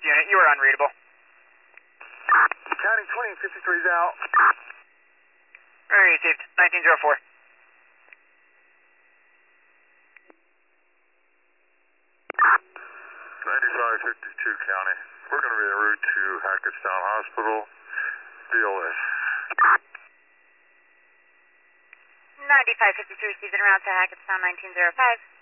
unit. You are unreadable. County 2053's out. Received. 1904. 9552 County. We're going to be en route to Hackettstown Hospital, BLS. 9552 received en route to Hackettstown 1905.